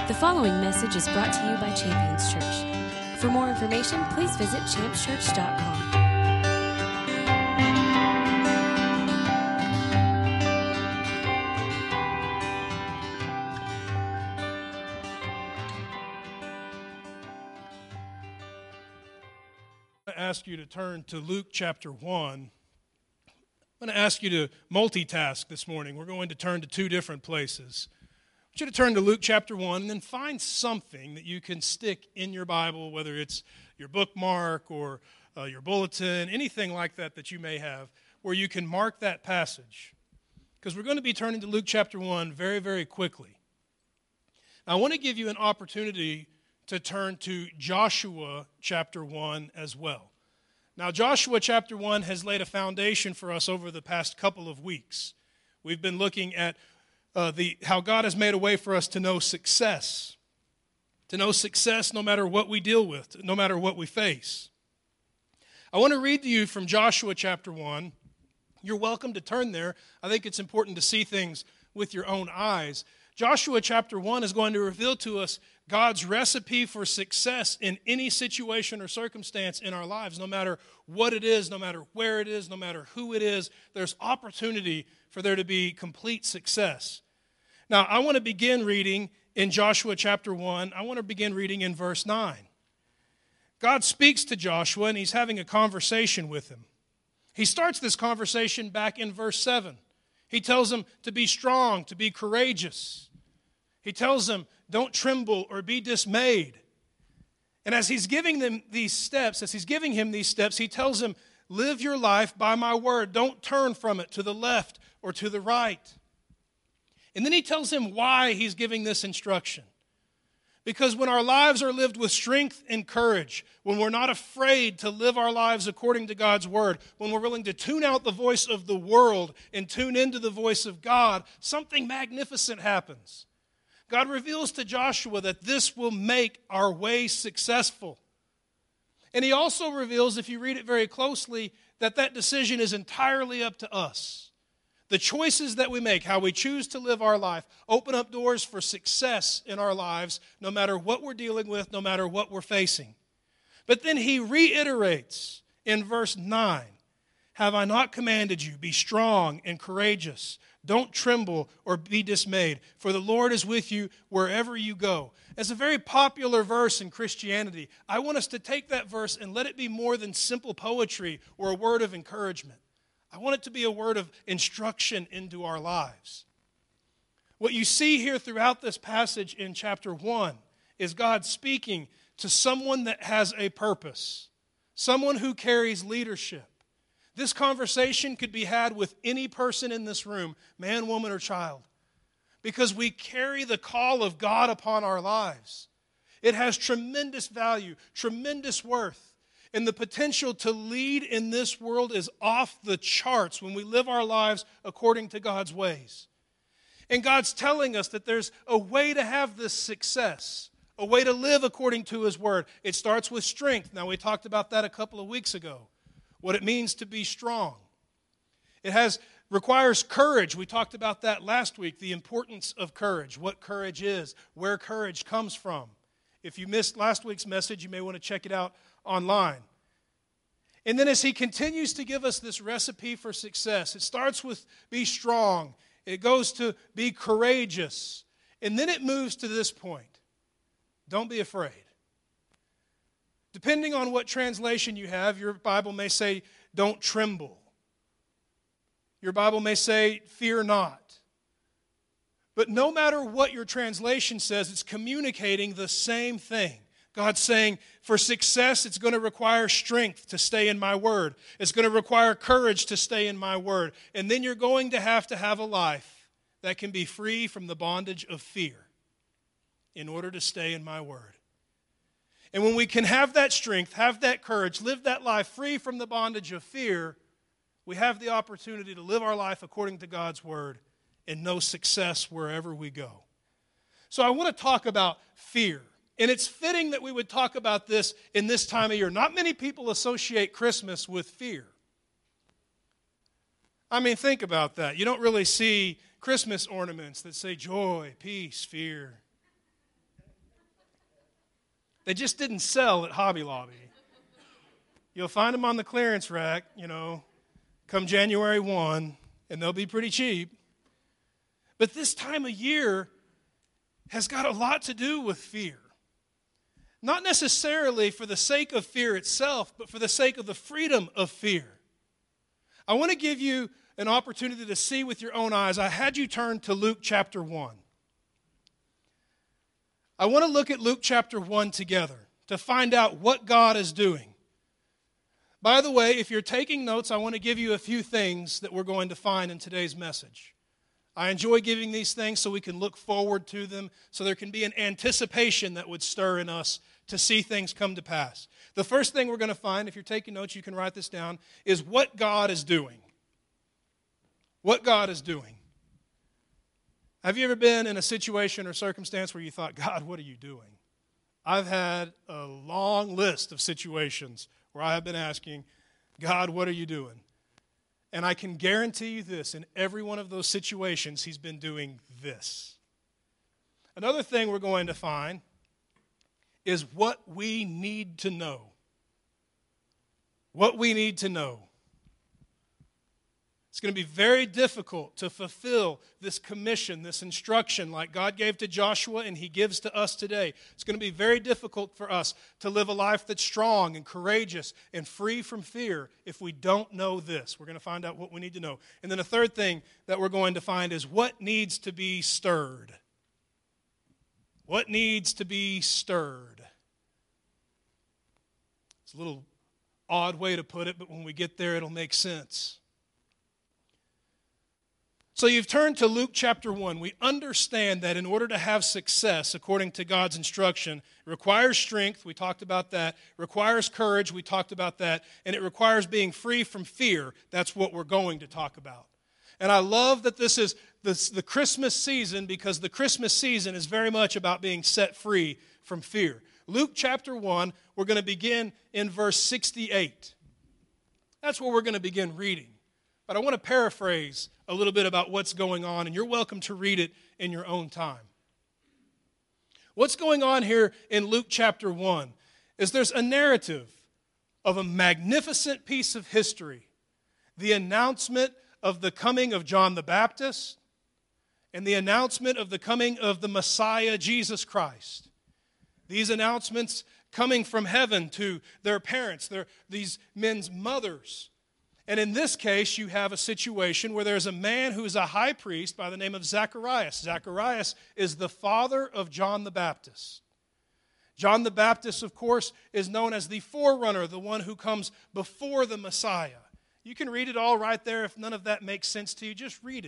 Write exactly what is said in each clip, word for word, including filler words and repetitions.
The following message is brought to you by Champions Church. For more information, please visit champs church dot com. I'm going to ask you to turn to Luke chapter one. I'm going to ask you to multitask this morning. We're going to turn to two different places. I want you to turn to Luke chapter one and then find something that you can stick in your Bible, whether it's your bookmark or uh, your bulletin, anything like that that you may have, where you can mark that passage. Because we're going to be turning to Luke chapter one very, very quickly. Now, I want to give you an opportunity to turn to Joshua chapter one as well. Now, Joshua chapter one has laid a foundation for us over the past couple of weeks. We've been looking at uh, the how God has made a way for us to know success, to know success no matter what we deal with, no matter what we face. I want to read to you from Joshua chapter one. You're welcome to turn there. I think it's important to see things with your own eyes. Joshua chapter one is going to reveal to us God's recipe for success in any situation or circumstance in our lives. No matter what it is, no matter where it is, no matter who it is, there's opportunity for there to be complete success. Now, I want to begin reading in Joshua chapter one. I want to begin reading in verse nine. God speaks to Joshua, and he's having a conversation with him. He starts this conversation back in verse seven. He tells him to be strong, to be courageous. He tells him, don't tremble or be dismayed. And as he's giving them these steps, as he's giving him these steps, he tells him, live your life by my word. Don't turn from it to the left or to the right. And then he tells him why he's giving this instruction. Because when our lives are lived with strength and courage, when we're not afraid to live our lives according to God's word, when we're willing to tune out the voice of the world and tune into the voice of God, something magnificent happens. God reveals to Joshua that this will make our way successful. And he also reveals, if you read it very closely, that that decision is entirely up to us. The choices that we make, how we choose to live our life, open up doors for success in our lives, no matter what we're dealing with, no matter what we're facing. But then he reiterates in verse nine, have I not commanded you, be strong and courageous. Don't tremble or be dismayed, for the Lord is with you wherever you go. It's a very popular verse in Christianity. I want us to take that verse and let it be more than simple poetry or a word of encouragement. I want it to be a word of instruction into our lives. What you see here throughout this passage in chapter one is God speaking to someone that has a purpose, someone who carries leadership. This conversation could be had with any person in this room, man, woman, or child, because we carry the call of God upon our lives. It has tremendous value, tremendous worth. And the potential to lead in this world is off the charts when we live our lives according to God's ways. And God's telling us that there's a way to have this success, a way to live according to His Word. It starts with strength. Now, we talked about that a couple of weeks ago, what it means to be strong. It has requires courage. We talked about that last week, the importance of courage, what courage is, where courage comes from. If you missed last week's message, you may want to check it out online. And then as he continues to give us this recipe for success, it starts with be strong, it goes to be courageous, and then it moves to this point. Don't be afraid. Depending on what translation you have, your Bible may say, don't tremble. Your Bible may say, fear not. But no matter what your translation says, it's communicating the same thing. God's saying, for success, it's going to require strength to stay in my word. It's going to require courage to stay in my word. And then you're going to have to have a life that can be free from the bondage of fear in order to stay in my word. And when we can have that strength, have that courage, live that life free from the bondage of fear, we have the opportunity to live our life according to God's word and know success wherever we go. So I want to talk about fear. And it's fitting that we would talk about this in this time of year. Not many people associate Christmas with fear. I mean, think about that. You don't really see Christmas ornaments that say joy, peace, fear. They just didn't sell at Hobby Lobby. You'll find them on the clearance rack, you know, come January first, and they'll be pretty cheap. But this time of year has got a lot to do with fear. Not necessarily for the sake of fear itself, but for the sake of the freedom of fear. I want to give you an opportunity to see with your own eyes. I had you turn to Luke chapter one. I want to look at Luke chapter one together to find out what God is doing. By the way, if you're taking notes, I want to give you a few things that we're going to find in today's message. I enjoy giving these things so we can look forward to them, so there can be an anticipation that would stir in us to see things come to pass. The first thing we're going to find, if you're taking notes, you can write this down, is what God is doing. What God is doing. Have you ever been in a situation or circumstance where you thought, God, what are you doing? I've had a long list of situations where I have been asking, God, what are you doing? And I can guarantee you this, in every one of those situations, he's been doing this. Another thing we're going to find is what we need to know. What we need to know. It's going to be very difficult to fulfill this commission, this instruction like God gave to Joshua and he gives to us today. It's going to be very difficult for us to live a life that's strong and courageous and free from fear if we don't know this. We're going to find out what we need to know. And then a third thing that we're going to find is what needs to be stirred. What needs to be stirred? It's a little odd way to put it, but when we get there, it'll make sense. So you've turned to Luke chapter one. We understand that in order to have success, according to God's instruction, it requires strength. We talked about that. It requires courage. We talked about that. And it requires being free from fear. That's what we're going to talk about. And I love that this is this, the Christmas season, because the Christmas season is very much about being set free from fear. Luke chapter one, we're going to begin in verse sixty-eight. That's where we're going to begin reading. But I want to paraphrase a little bit about what's going on, and you're welcome to read it in your own time. What's going on here in Luke chapter one is there's a narrative of a magnificent piece of history, the announcement of the coming of John the Baptist and the announcement of the coming of the Messiah, Jesus Christ. These announcements coming from heaven to their parents, their, these men's mothers. And in this case, you have a situation where there's a man who is a high priest by the name of Zacharias. Zacharias is the father of John the Baptist. John the Baptist, of course, is known as the forerunner, the one who comes before the Messiah. You can read it all right there. If none of that makes sense to you, just read it.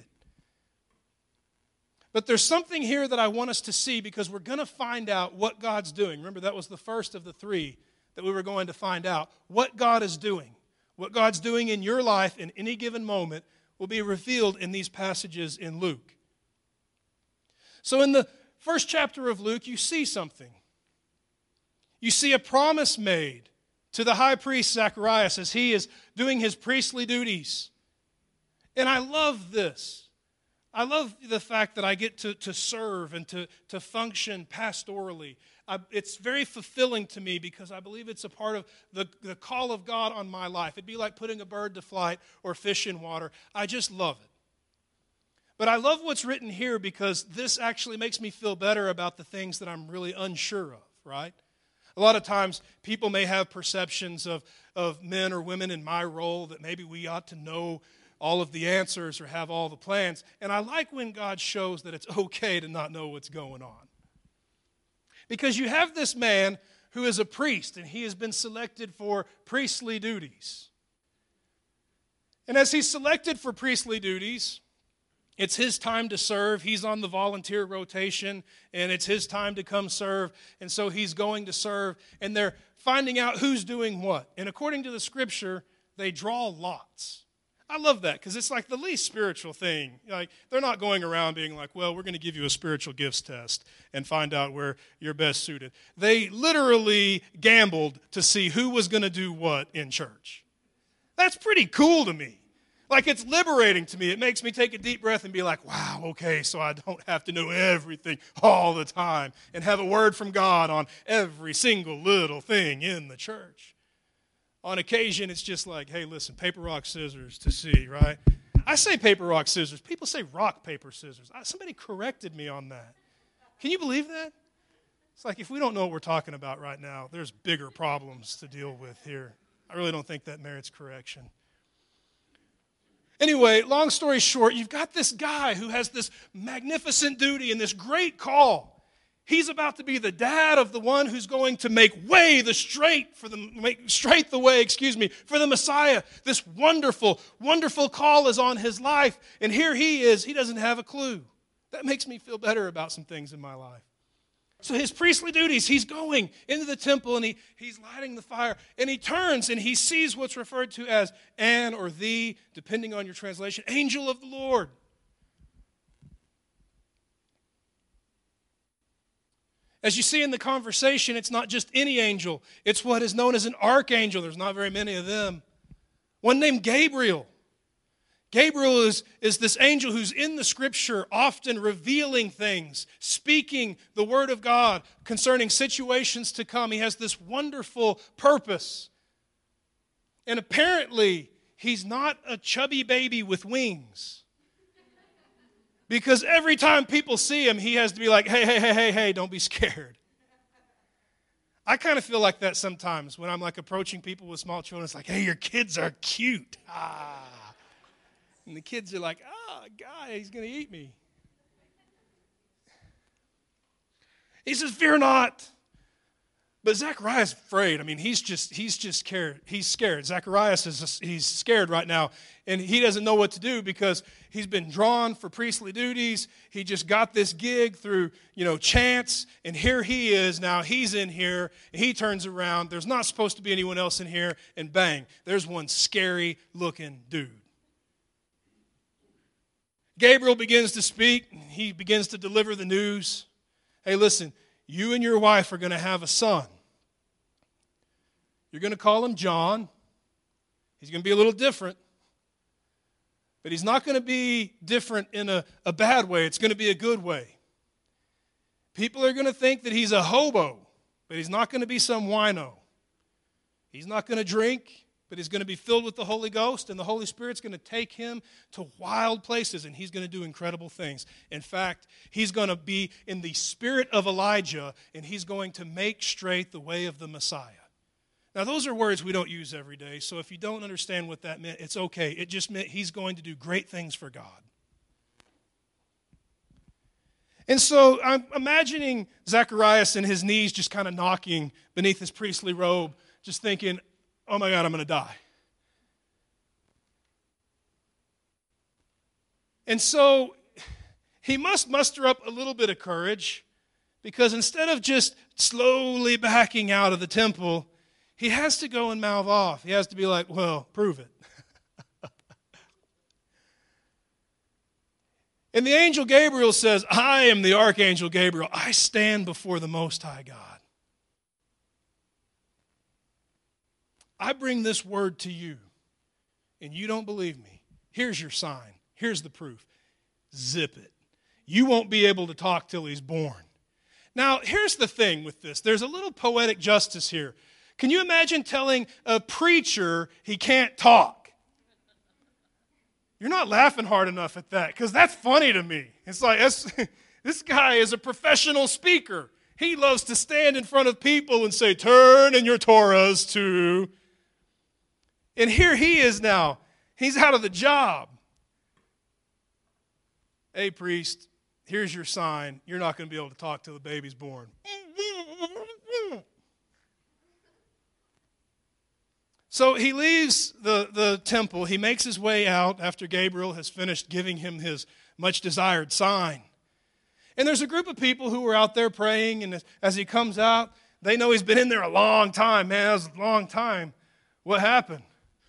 But there's something here that I want us to see, because we're going to find out what God's doing. Remember, that was the first of the three that we were going to find out. What God is doing. What God's doing in your life in any given moment will be revealed in these passages in Luke. So in the first chapter of Luke, you see something. You see a promise made to the high priest Zacharias as he is doing his priestly duties. And I love this. I love the fact that I get to, to serve and to, to function pastorally. I, it's very fulfilling to me, because I believe it's a part of the, the call of God on my life. It'd be like putting a bird to flight or fish in water. I just love it. But I love what's written here, because this actually makes me feel better about the things that I'm really unsure of, right? A lot of times people may have perceptions of, of men or women in my role that maybe we ought to know all of the answers or have all the plans. And I like when God shows that it's okay to not know what's going on. Because you have this man who is a priest, and he has been selected for priestly duties. And as he's selected for priestly duties, it's his time to serve. He's on the volunteer rotation, and it's his time to come serve. And so he's going to serve, and they're finding out who's doing what. And according to the Scripture, they draw lots. I love that, because it's like the least spiritual thing. Like, they're not going around being like, well, we're going to give you a spiritual gifts test and find out where you're best suited. They literally gambled to see who was going to do what in church. That's pretty cool to me. Like, it's liberating to me. It makes me take a deep breath and be like, wow, okay, so I don't have to know everything all the time and have a word from God on every single little thing in the church. On occasion, it's just like, hey, listen, paper, rock, scissors to see, right? I say paper, rock, scissors. People say rock, paper, scissors. Somebody corrected me on that. Can you believe that? It's like, if we don't know what we're talking about right now, there's bigger problems to deal with here. I really don't think that merits correction. Anyway, long story short, you've got this guy who has this magnificent duty and this great call. He's about to be the dad of the one who's going to make way the straight for the make straight the way, excuse me, for the Messiah. This wonderful, wonderful call is on his life, and here he is. He doesn't have a clue. That makes me feel better about some things in my life. So his priestly duties, he's going into the temple and he, he's lighting the fire. And he turns and he sees what's referred to as an or the, depending on your translation, angel of the Lord. As you see in the conversation, it's not just any angel. It's what is known as an archangel. There's not very many of them. One named Gabriel. Gabriel is, is this angel who's in the Scripture, often revealing things, speaking the Word of God concerning situations to come. He has this wonderful purpose. And apparently, he's not a chubby baby with wings. Because every time people see him, he has to be like, hey, hey, hey, hey, hey, don't be scared. I kind of feel like that sometimes when I'm like approaching people with small children. It's like, hey, your kids are cute. Ah. And the kids are like, oh, God, he's going to eat me. He says, fear not. But Zacharias is afraid. I mean, he's just he's just scared. He's scared. Zacharias is he's scared right now. And he doesn't know what to do because he's been drawn for priestly duties. He just got this gig through, you know, chance. And here he is now. He's in here. And he turns around. There's not supposed to be anyone else in here. And bang, there's one scary-looking dude. Gabriel begins to speak. He begins to deliver the news. Hey, listen, you and your wife are going to have a son. You're going to call him John. He's going to be a little different. But he's not going to be different in a, a bad way. It's going to be a good way. People are going to think that he's a hobo, but he's not going to be some wino. He's not going to drink, but he's going to be filled with the Holy Ghost, and the Holy Spirit's going to take him to wild places, and he's going to do incredible things. In fact, he's going to be in the spirit of Elijah, and he's going to make straight the way of the Messiah. Now, those are words we don't use every day, so if you don't understand what that meant, it's okay. It just meant he's going to do great things for God. And so I'm imagining Zacharias and his knees just kind of knocking beneath his priestly robe, just thinking, oh my God, I'm going to die. And so he must muster up a little bit of courage, because instead of just slowly backing out of the temple, he has to go and mouth off. He has to be like, well, prove it. And the angel Gabriel says, I am the archangel Gabriel. I stand before the Most High God. I bring this word to you, and you don't believe me. Here's your sign. Here's the proof. Zip it. You won't be able to talk till he's born. Now, here's the thing with this. There's a little poetic justice here. Can you imagine telling a preacher he can't talk? You're not laughing hard enough at that, because that's funny to me. It's like, that's, this guy is a professional speaker. He loves to stand in front of people and say, turn in your Torahs to... And here he is now. He's out of the job. Hey, priest, here's your sign. You're not going to be able to talk till the baby's born. So he leaves the, the temple. He makes his way out after Gabriel has finished giving him his much desired sign. And there's a group of people who are out there praying, and as he comes out, they know he's been in there a long time. Man, that was a long time. What happened?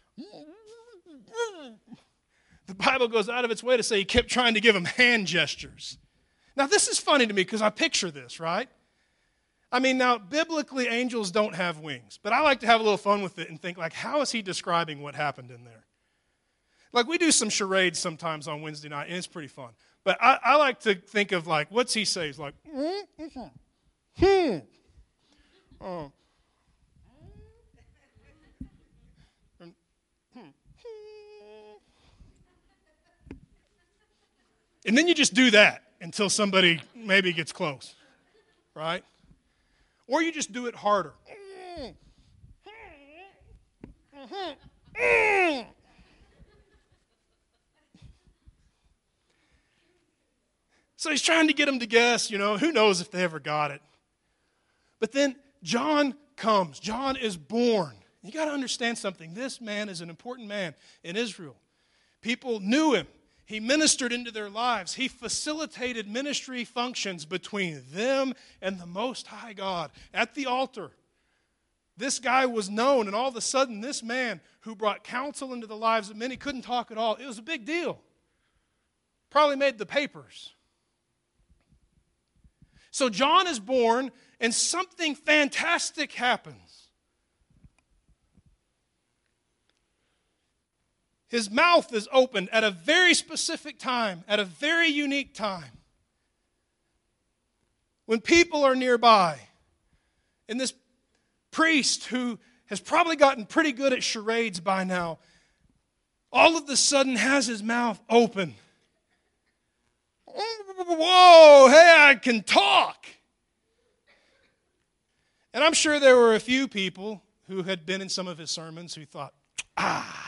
The Bible goes out of its way to say he kept trying to give him hand gestures. Now, this is funny to me because I picture this, right? I mean, now, biblically, angels don't have wings, but I like to have a little fun with it and think, like, how is he describing what happened in there? Like we do some charades sometimes on Wednesday night, and it's pretty fun. But I, I like to think of like, what's he say? He's like, hmm, hmm. Oh. And then you just do that until somebody maybe gets close, right? Or you just do it harder. So he's trying to get them to guess, you know, who knows if they ever got it. But then John comes. John is born. You got to understand something. This man is an important man in Israel. People knew him. He ministered into their lives. He facilitated ministry functions between them and the Most High God at the altar. This guy was known, and all of a sudden, this man who brought counsel into the lives of many couldn't talk at all. It was a big deal. Probably made the papers. So John is born, and something fantastic happens. His mouth is opened at a very specific time, at a very unique time. When people are nearby, and this priest who has probably gotten pretty good at charades by now, all of a sudden has his mouth open. Whoa, hey, I can talk. And I'm sure there were a few people who had been in some of his sermons who thought, ah.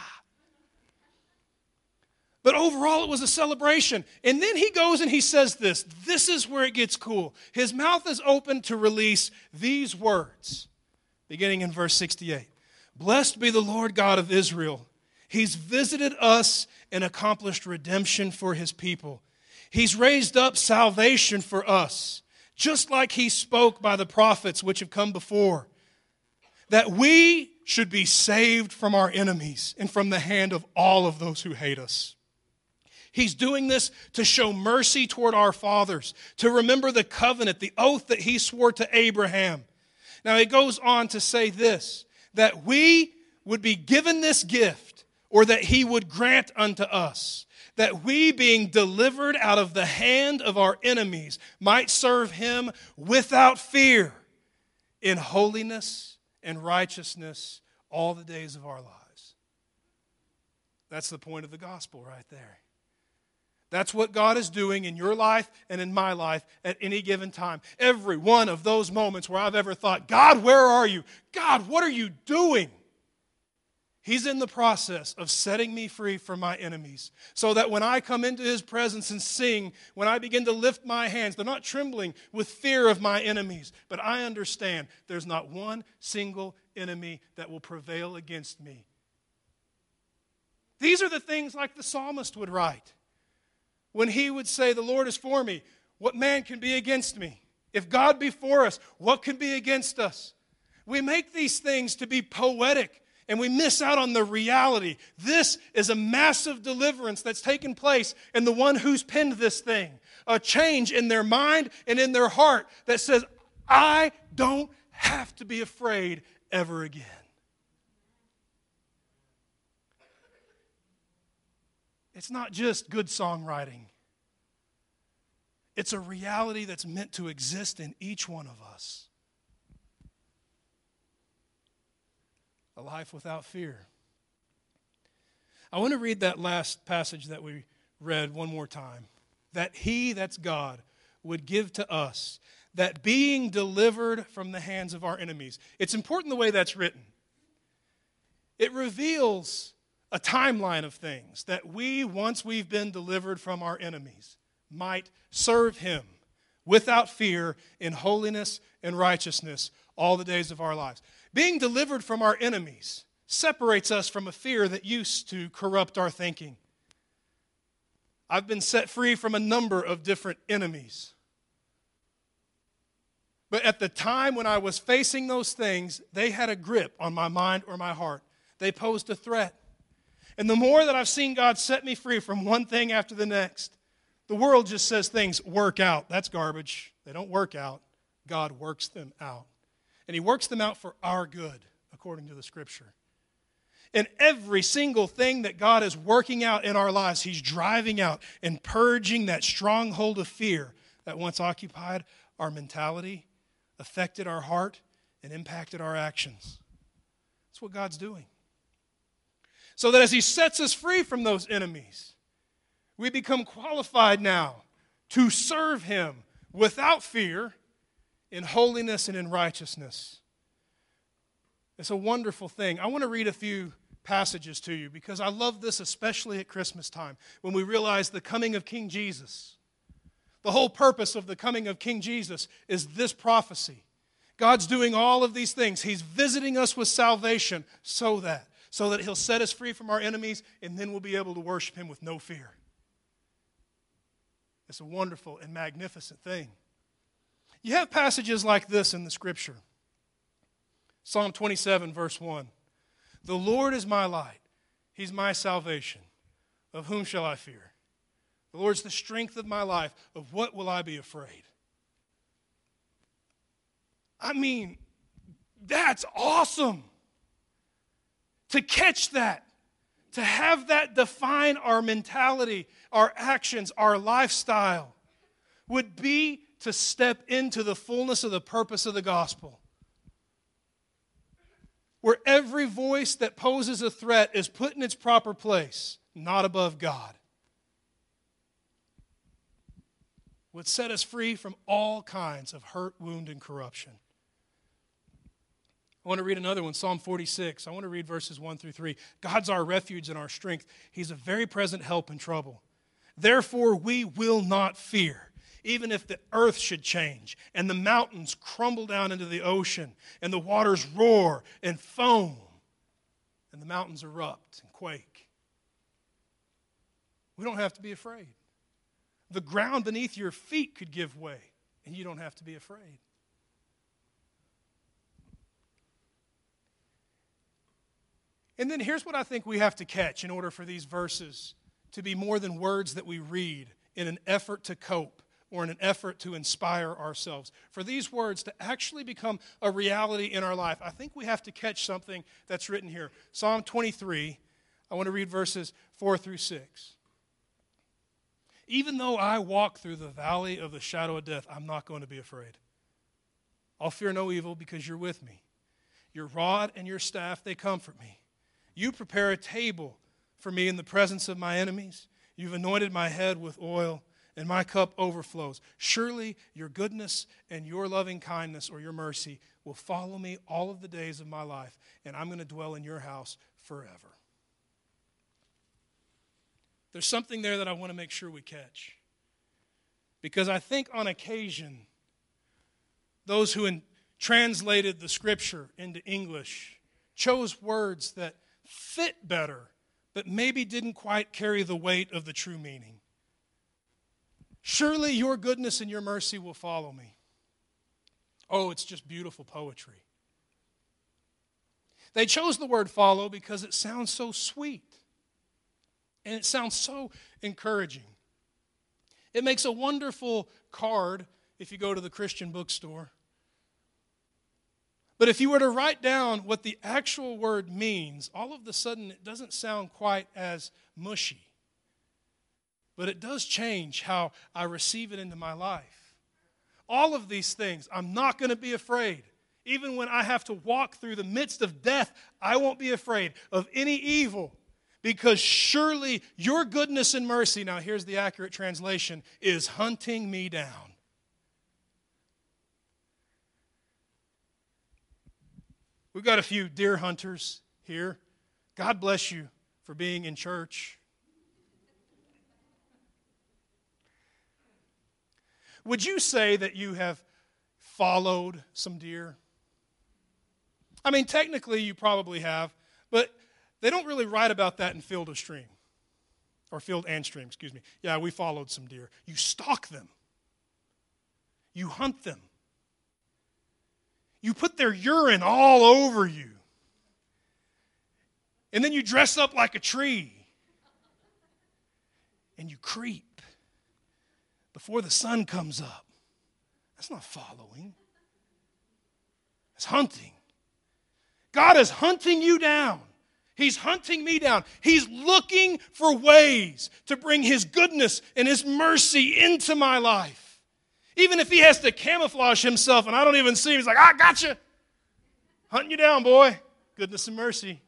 But overall, it was a celebration. And then he goes and he says this. This is where it gets cool. His mouth is open to release these words, beginning in verse sixty-eight. Blessed be the Lord God of Israel. He's visited us and accomplished redemption for his people. He's raised up salvation for us, just like he spoke by the prophets which have come before, that we should be saved from our enemies and from the hand of all of those who hate us. He's doing this to show mercy toward our fathers, to remember the covenant, the oath that he swore to Abraham. Now it goes on to say this, that we would be given this gift, or that he would grant unto us, that we, being delivered out of the hand of our enemies, might serve him without fear, in holiness and righteousness all the days of our lives. That's the point of the gospel right there. That's what God is doing in your life and in my life at any given time. Every one of those moments where I've ever thought, God, where are you? God, what are you doing? He's in the process of setting me free from my enemies, so that when I come into his presence and sing, when I begin to lift my hands, they're not trembling with fear of my enemies, but I understand there's not one single enemy that will prevail against me. These are the things like the psalmist would write. When he would say, the Lord is for me, what man can be against me? If God be for us, what can be against us? We make these things to be poetic, and we miss out on the reality. This is a massive deliverance that's taken place in the one who's penned this thing. A change in their mind and in their heart that says, I don't have to be afraid ever again. It's not just good songwriting. It's a reality that's meant to exist in each one of us. A life without fear. I want to read that last passage that we read one more time. That he, that's God, would give to us, that being delivered from the hands of our enemies. It's important the way that's written. It reveals a timeline of things, that we, once we've been delivered from our enemies, might serve him without fear in holiness and righteousness all the days of our lives. Being delivered from our enemies separates us from a fear that used to corrupt our thinking. I've been set free from a number of different enemies. But at the time when I was facing those things, they had a grip on my mind or my heart. They posed a threat. And the more that I've seen God set me free from one thing after the next, the world just says things work out. That's garbage. They don't work out. God works them out. And he works them out for our good, according to the Scripture. And every single thing that God is working out in our lives, He's driving out and purging that stronghold of fear that once occupied our mentality, affected our heart, and impacted our actions. That's what God's doing. So that as He sets us free from those enemies, we become qualified now to serve Him without fear, in holiness and in righteousness. It's a wonderful thing. I want to read a few passages to you because I love this, especially at Christmas time, when we realize the coming of King Jesus. The whole purpose of the coming of King Jesus is this prophecy. God's doing all of these things. He's visiting us with salvation so that, so that He'll set us free from our enemies, and then we'll be able to worship Him with no fear. It's a wonderful and magnificent thing. You have passages like this in the Scripture. Psalm twenty-seven, verse one. The Lord is my light. He's my salvation. Of whom shall I fear? The Lord's the strength of my life. Of what will I be afraid? I mean, that's awesome. To catch that. To have that define our mentality, our actions, our lifestyle would be to step into the fullness of the purpose of the gospel. Where every voice that poses a threat is put in its proper place, not above God. Would set us free from all kinds of hurt, wound, and corruption. I want to read another one, Psalm forty-six. I want to read verses one through three. God's our refuge and our strength. He's a very present help in trouble. Therefore we will not fear. Even if the earth should change and the mountains crumble down into the ocean and the waters roar and foam and the mountains erupt and quake. We don't have to be afraid. The ground beneath your feet could give way and you don't have to be afraid. And then here's what I think we have to catch in order for these verses to be more than words that we read in an effort to cope or in an effort to inspire ourselves. For these words to actually become a reality in our life, I think we have to catch something that's written here. Psalm twenty-three, I want to read verses four through six. Even though I walk through the valley of the shadow of death, I'm not going to be afraid. I'll fear no evil because you're with me. Your rod and your staff, they comfort me. You prepare a table for me in the presence of my enemies. You've anointed my head with oil, and my cup overflows. Surely your goodness and your loving kindness or your mercy will follow me all of the days of my life, and I'm going to dwell in your house forever. There's something there that I want to make sure we catch. Because I think on occasion, those who in, translated the Scripture into English chose words that fit better, but maybe didn't quite carry the weight of the true meaning. Surely your goodness and your mercy will follow me. Oh, it's just beautiful poetry. They chose the word follow because it sounds so sweet. And it sounds so encouraging. It makes a wonderful card if you go to the Christian bookstore. But if you were to write down what the actual word means, all of a sudden it doesn't sound quite as mushy. But it does change how I receive it into my life. All of these things, I'm not going to be afraid. Even when I have to walk through the midst of death, I won't be afraid of any evil. Because surely your goodness and mercy, now here's the accurate translation, is hunting me down. We've got a few deer hunters here. God bless you for being in church. Would you say that you have followed some deer? I mean, technically you probably have, but they don't really write about that in Field of Stream. Or Field and Stream, excuse me. Yeah, we followed some deer. You stalk them. You hunt them. You put their urine all over you. And then you dress up like a tree. And you creep before the sun comes up. That's not following. That's hunting. God is hunting you down. He's hunting me down. He's looking for ways to bring His goodness and His mercy into my life. Even if He has to camouflage Himself and I don't even see Him, He's like, I got you. Hunting you down, boy. Goodness and mercy.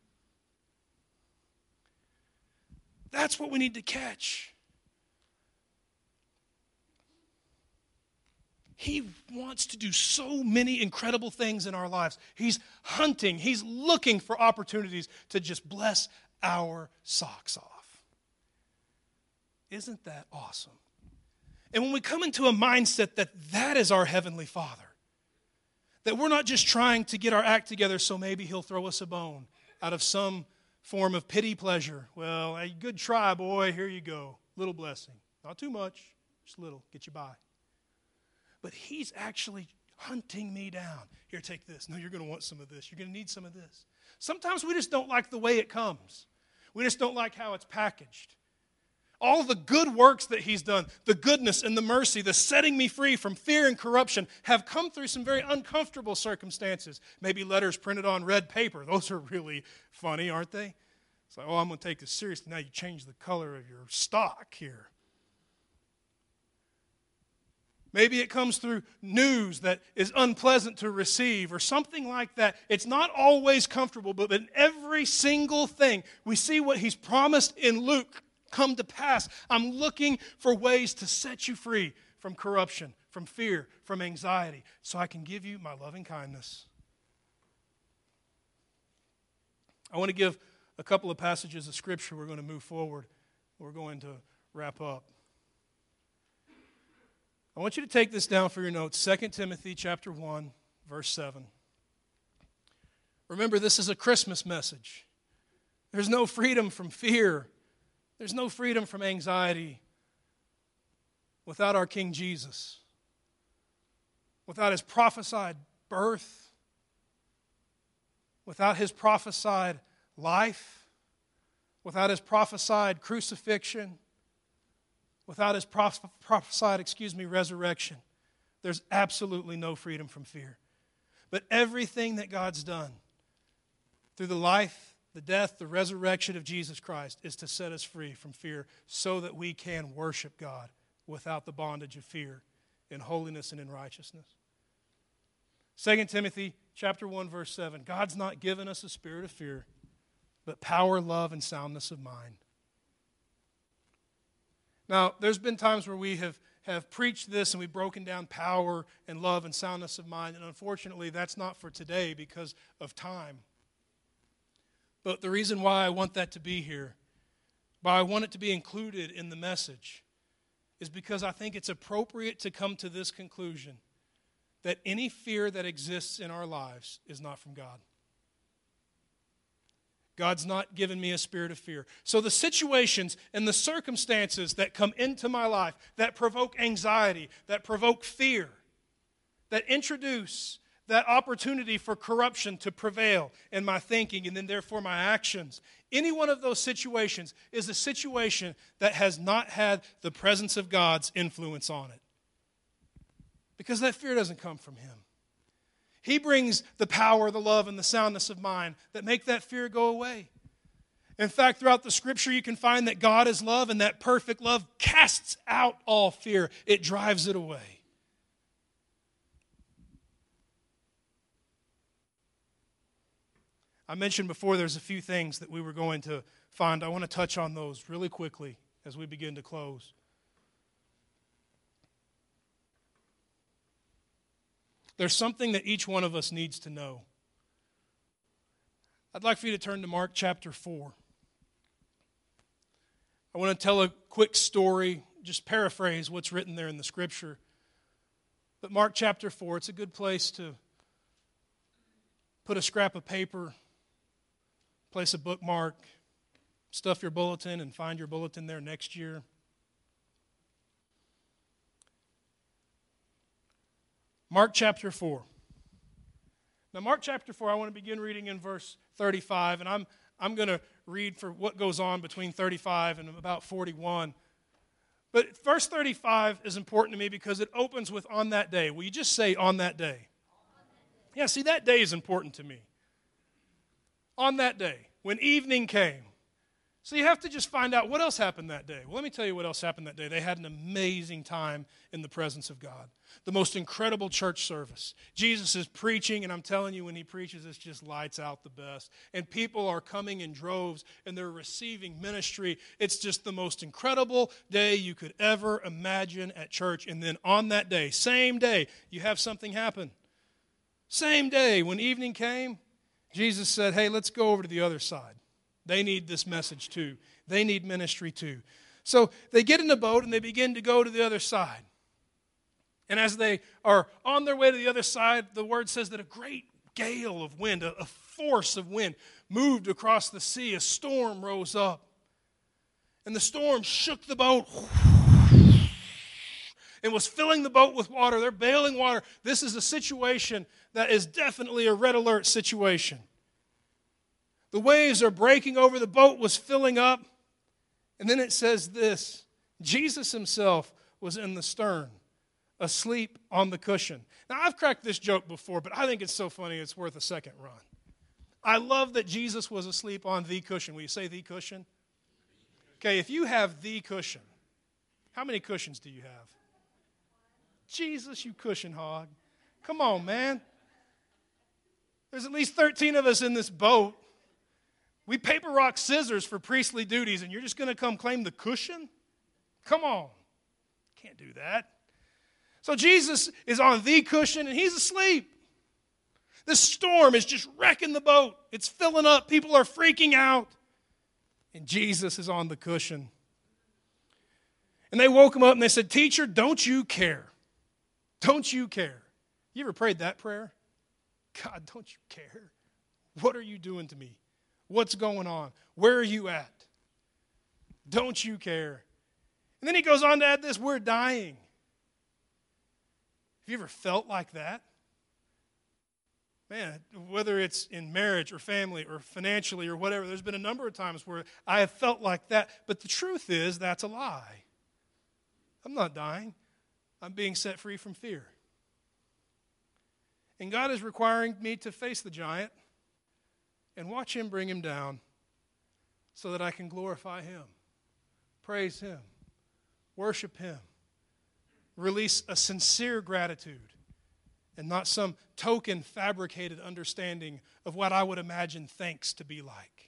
That's what we need to catch. He wants to do so many incredible things in our lives. He's hunting. He's looking for opportunities to just bless our socks off. Isn't that awesome? And when we come into a mindset that that is our Heavenly Father, that we're not just trying to get our act together so maybe He'll throw us a bone out of some form of pity pleasure. Well, a good try, boy. Here you go. Little blessing. Not too much. Just a little. Get you by. But He's actually hunting me down. Here, take this. No, you're going to want some of this. You're going to need some of this. Sometimes we just don't like the way it comes. We just don't like how it's packaged. All the good works that He's done, the goodness and the mercy, the setting me free from fear and corruption have come through some very uncomfortable circumstances. Maybe letters printed on red paper. Those are really funny, aren't they? It's like, oh, I'm going to take this seriously. Now you change the color of your stock here. Maybe it comes through news that is unpleasant to receive or something like that. It's not always comfortable, but in every single thing, we see what He's promised in Luke come to pass. I'm looking for ways to set you free from corruption, from fear, from anxiety, so I can give you my loving kindness. I want to give a couple of passages of Scripture. We're going to move forward. We're going to wrap up. I want you to take this down for your notes. Second Timothy chapter one, verse seven. Remember, this is a Christmas message. There's no freedom from fear. There's no freedom from anxiety without our King Jesus, without His prophesied birth, without His prophesied life, without His prophesied crucifixion, without His proph- prophesied, excuse me, resurrection. There's absolutely no freedom from fear. But everything that God's done through the life, the death, the resurrection of Jesus Christ is to set us free from fear so that we can worship God without the bondage of fear in holiness and in righteousness. Second Timothy chapter one, verse seven. God's not given us a spirit of fear, but power, love, and soundness of mind. Now, there's been times where we have, have preached this and we've broken down power and love and soundness of mind, and unfortunately that's not for today because of time. But the reason why I want that to be here, why I want it to be included in the message, is because I think it's appropriate to come to this conclusion that any fear that exists in our lives is not from God. God's not given me a spirit of fear. So the situations and the circumstances that come into my life that provoke anxiety, that provoke fear, that introduce that opportunity for corruption to prevail in my thinking and then therefore my actions. Any one of those situations is a situation that has not had the presence of God's influence on it. Because that fear doesn't come from Him. He brings the power, the love, and the soundness of mind that make that fear go away. In fact, throughout the Scripture, you can find that God is love, and that perfect love casts out all fear. It drives it away. I mentioned before there's a few things that we were going to find. I want to touch on those really quickly as we begin to close. There's something that each one of us needs to know. I'd like for you to turn to Mark chapter four. I want to tell a quick story, just paraphrase what's written there in the Scripture. But Mark chapter four, it's a good place to put a scrap of paper, place a bookmark, stuff your bulletin, and find your bulletin there next year. Mark chapter four. Now, Mark chapter four, I want to begin reading in verse thirty-five, and I'm I'm going to read for what goes on between thirty-five and about forty-one. But verse thirty-five is important to me because it opens with "on that day." Will you just say "on that day"? Yeah, see, that day is important to me. On that day. when evening came. So you have to just find out what else happened that day. Well, let me tell you what else happened that day. They had an amazing time in the presence of God. The most incredible church service. Jesus is preaching, and I'm telling you, when he preaches, it just lights out the best. And people are coming in droves, and they're receiving ministry. It's just the most incredible day you could ever imagine at church. And then on that day, same day, you have something happen. Same day, when evening came, Jesus said, hey, let's go over to the other side. They need this message too. They need ministry too. So they get in the boat and they begin to go to the other side. And as they are on their way to the other side, the word says that a great gale of wind, a, a force of wind, moved across the sea. A storm rose up. And the storm shook the boat and was filling the boat with water. They're bailing water. This is a situation that is definitely a red alert situation. The waves are breaking over. The boat was filling up. And then it says this: Jesus himself was in the stern, asleep on the cushion. Now, I've cracked this joke before, but I think it's so funny it's worth a second run. I love that Jesus was asleep on the cushion. Will you say the cushion? Okay, if you have the cushion, how many cushions do you have? Jesus, you cushion hog. Come on, man. There's at least thirteen of us in this boat. We paper, rock, scissors for priestly duties, and you're just going to come claim the cushion? Come on. Can't do that. So Jesus is on the cushion, and he's asleep. This storm is just wrecking the boat. It's filling up. People are freaking out. And Jesus is on the cushion. And they woke him up, and they said, Teacher, don't you care? Don't you care? You ever prayed that prayer? God, don't you care? What are you doing to me? What's going on? Where are you at? Don't you care? And then he goes on to add this: we're dying. Have you ever felt like that? Man, whether it's in marriage or family or financially or whatever, there's been a number of times where I have felt like that. But the truth is, that's a lie. I'm not dying. I'm being set free from fear. And God is requiring me to face the giant and watch him bring him down so that I can glorify him, praise him, worship him, release a sincere gratitude and not some token fabricated understanding of what I would imagine thanks to be like.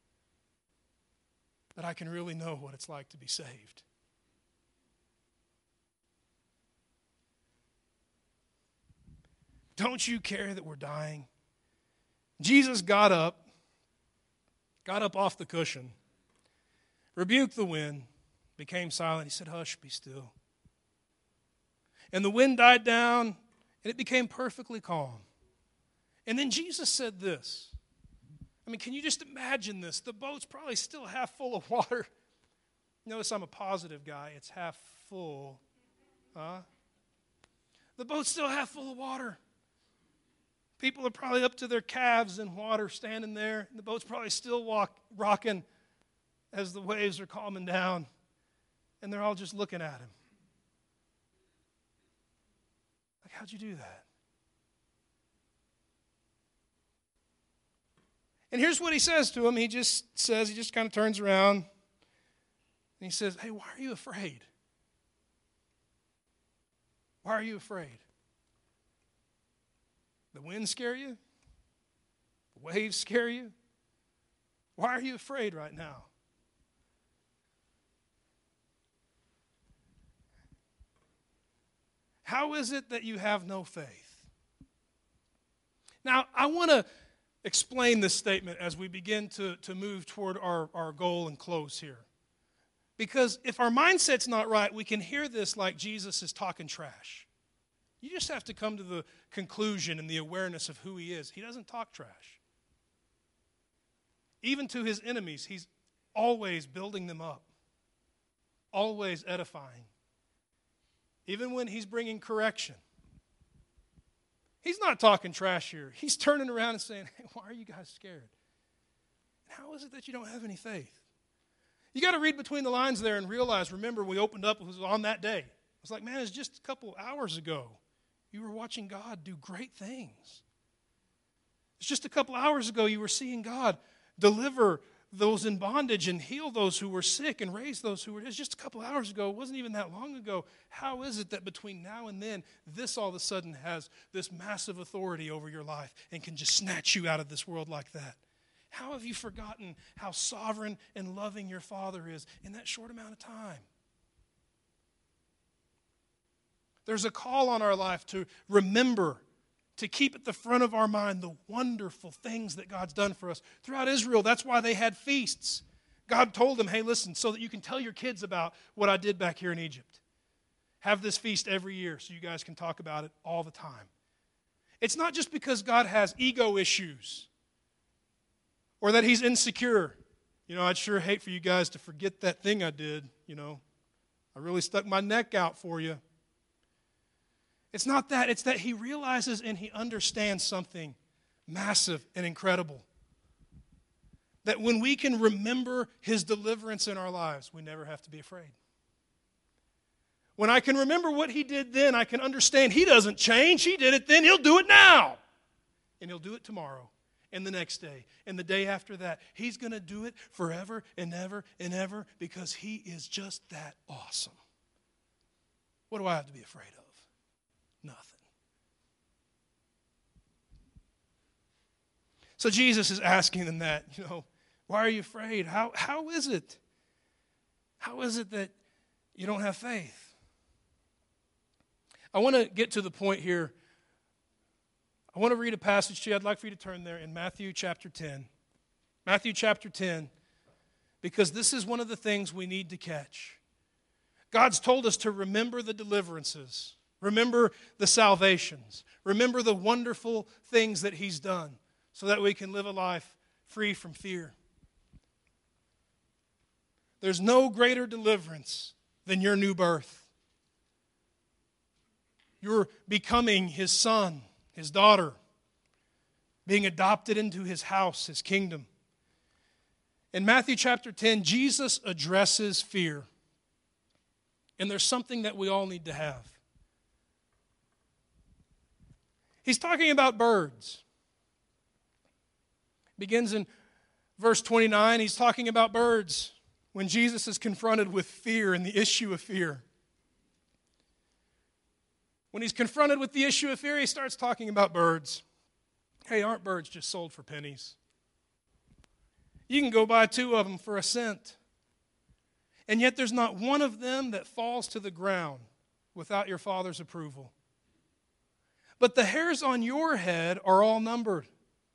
That I can really know what it's like to be saved. Don't you care that we're dying? Jesus got up, got up off the cushion, rebuked the wind, became silent. He said, hush, be still. And the wind died down, and it became perfectly calm. And then Jesus said this. I mean, can you just imagine this? The boat's probably still half full of water. Notice I'm a positive guy. It's half full. Huh? The boat's still half full of water. People are probably up to their calves in water standing there. The boat's probably still walk, rocking as the waves are calming down. And they're all just looking at him. Like, how'd you do that? And here's what he says to him. He just says, he just kind of turns around. And he says, hey, why are you afraid? Why are you afraid? The wind scare you? The waves scare you? Why are you afraid right now? How is it that you have no faith? Now, I want to explain this statement as we begin to, to move toward our, our goal and close here. Because if our mindset's not right, we can hear this like Jesus is talking trash. You just have to come to the conclusion and the awareness of who he is. He doesn't talk trash. Even to his enemies, he's always building them up, always edifying. Even when he's bringing correction. He's not talking trash here. He's turning around and saying, hey, why are you guys scared? How is it that you don't have any faith? You got to read between the lines there and realize, remember, we opened up, it was on that day. It's like, man, it's just a couple hours ago. You were watching God do great things. It's just a couple hours ago you were seeing God deliver those in bondage and heal those who were sick and raise those who were dead. Just a couple hours ago, it wasn't even that long ago. How is it that between now and then, this all of a sudden has this massive authority over your life and can just snatch you out of this world like that? How have you forgotten how sovereign and loving your Father is in that short amount of time? There's a call on our life to remember, to keep at the front of our mind the wonderful things that God's done for us. Throughout Israel, that's why they had feasts. God told them, hey, listen, so that you can tell your kids about what I did back here in Egypt. Have this feast every year so you guys can talk about it all the time. It's not just because God has ego issues or that he's insecure. You know, I'd sure hate for you guys to forget that thing I did, you know. I really stuck my neck out for you. It's not that. It's that he realizes and he understands something massive and incredible. That when we can remember his deliverance in our lives, we never have to be afraid. When I can remember what he did then, I can understand he doesn't change. He did it then. He'll do it now. And he'll do it tomorrow and the next day and the day after that. He's going to do it forever and ever and ever because he is just that awesome. What do I have to be afraid of? Nothing. So Jesus is asking them that, you know, why are you afraid? How, how is it? How is it that you don't have faith? I want to get to the point here. I want to read a passage to you. I'd like for you to turn there in Matthew chapter ten. Matthew chapter ten, because this is one of the things we need to catch. God's told us to remember the deliverances. Remember the salvations. Remember the wonderful things that he's done so that we can live a life free from fear. There's no greater deliverance than your new birth. You're becoming his son, his daughter, being adopted into his house, his kingdom. In Matthew chapter ten, Jesus addresses fear. And there's something that we all need to have. He's talking about birds. Begins in verse twenty-nine. He's talking about birds when Jesus is confronted with fear and the issue of fear. When he's confronted with the issue of fear, he starts talking about birds. Hey, aren't birds just sold for pennies? You can go buy two of them for a cent. And yet there's not one of them that falls to the ground without your Father's approval. But the hairs on your head are all numbered.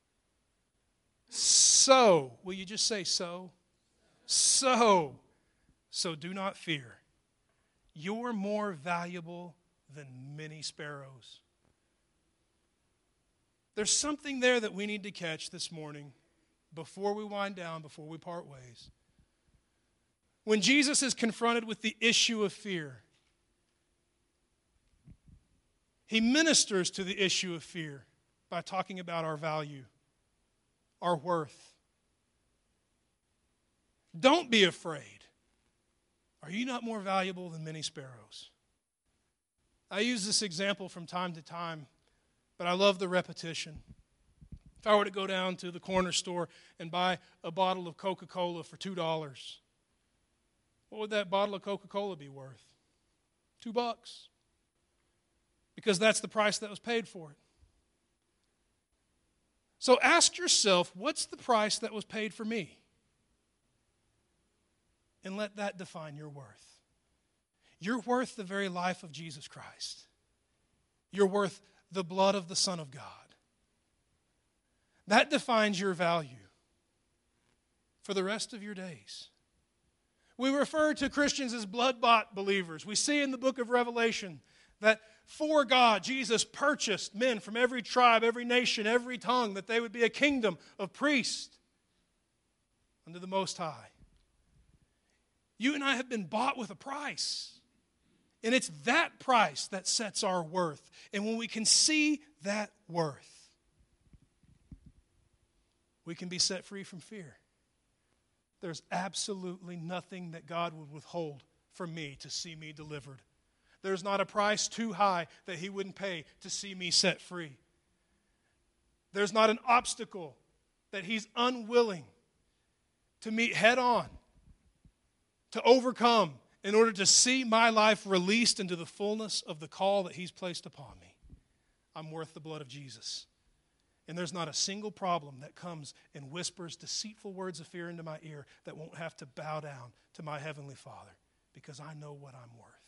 So, will you just say so? So, so do not fear. You're more valuable than many sparrows. There's something there that we need to catch this morning before we wind down, before we part ways. When Jesus is confronted with the issue of fear, he ministers to the issue of fear by talking about our value, our worth. Don't be afraid. Are you not more valuable than many sparrows? I use this example from time to time, but I love the repetition. If I were to go down to the corner store and buy a bottle of Coca-Cola for two dollars, what would that bottle of Coca-Cola be worth? Two bucks. Because that's the price that was paid for it. So ask yourself, what's the price that was paid for me? And let that define your worth. You're worth the very life of Jesus Christ. You're worth the blood of the Son of God. That defines your value for the rest of your days. We refer to Christians as blood-bought believers. We see in the book of Revelation that for God, Jesus purchased men from every tribe, every nation, every tongue, that they would be a kingdom of priests under the Most High. You and I have been bought with a price. And it's that price that sets our worth. And when we can see that worth, we can be set free from fear. There's absolutely nothing that God would withhold from me to see me delivered. There's not a price too high that he wouldn't pay to see me set free. There's not an obstacle that he's unwilling to meet head on, to overcome, in order to see my life released into the fullness of the call that He's placed upon me. I'm worth the blood of Jesus. And there's not a single problem that comes and whispers deceitful words of fear into my ear that won't have to bow down to my Heavenly Father, because I know what I'm worth.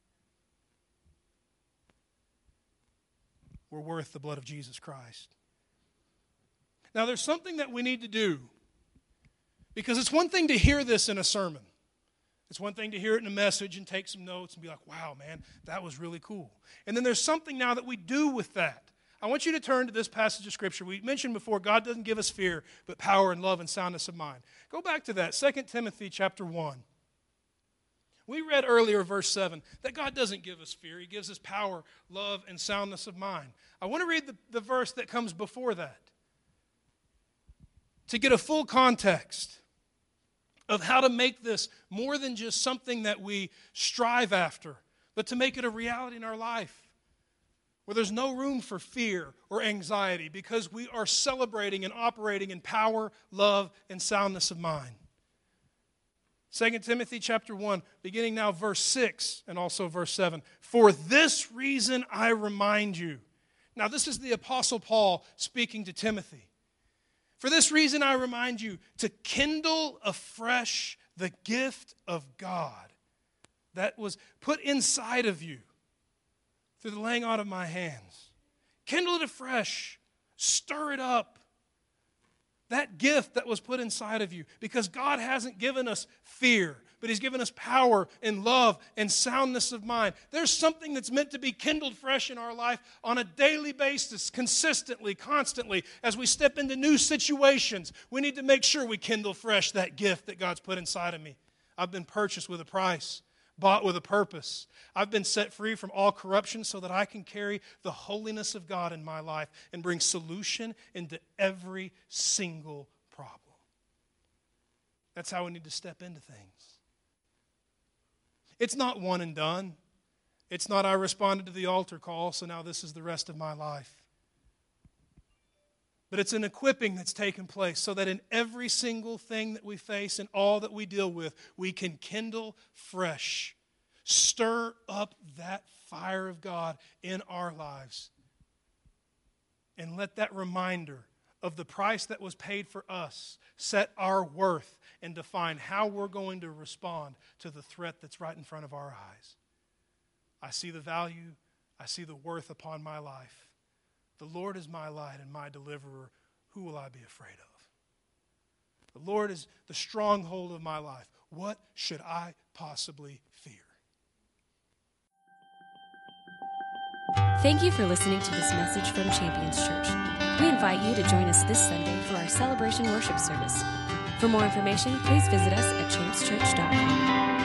We're worth the blood of Jesus Christ. Now, there's something that we need to do, because it's one thing to hear this in a sermon. It's one thing to hear it in a message and take some notes and be like, wow, man, that was really cool. And then there's something now that we do with that. I want you to turn to this passage of Scripture. We mentioned before, God doesn't give us fear, but power and love and soundness of mind. Go back to that, Second Timothy chapter one. We read earlier, verse seven, that God doesn't give us fear. He gives us power, love, and soundness of mind. I want to read the, the verse that comes before that to get a full context of how to make this more than just something that we strive after, but to make it a reality in our life, where there's no room for fear or anxiety, because we are celebrating and operating in power, love, and soundness of mind. Second Timothy chapter one, beginning now verse six and also verse seven. For this reason I remind you. Now this is the Apostle Paul speaking to Timothy. For this reason I remind you to kindle afresh the gift of God that was put inside of you through the laying on of my hands. Kindle it afresh. Stir it up. That gift that was put inside of you. Because God hasn't given us fear, but He's given us power and love and soundness of mind. There's something that's meant to be kindled fresh in our life on a daily basis, consistently, constantly. As we step into new situations, we need to make sure we kindle fresh that gift that God's put inside of me. I've been purchased with a price, bought with a purpose. I've been set free from all corruption so that I can carry the holiness of God in my life and bring solution into every single problem. That's how we need to step into things. It's not one and done. It's not I responded to the altar call, so now this is the rest of my life. But it's an equipping that's taken place so that in every single thing that we face and all that we deal with, we can kindle fresh. Stir up that fire of God in our lives. And let that reminder of the price that was paid for us set our worth and define how we're going to respond to the threat that's right in front of our eyes. I see the value, I see the worth upon my life. The Lord is my light and my deliverer. Who will I be afraid of? The Lord is the stronghold of my life. What should I possibly fear? Thank you for listening to this message from Champions Church. We invite you to join us this Sunday for our celebration worship service. For more information, please visit us at champs church dot com.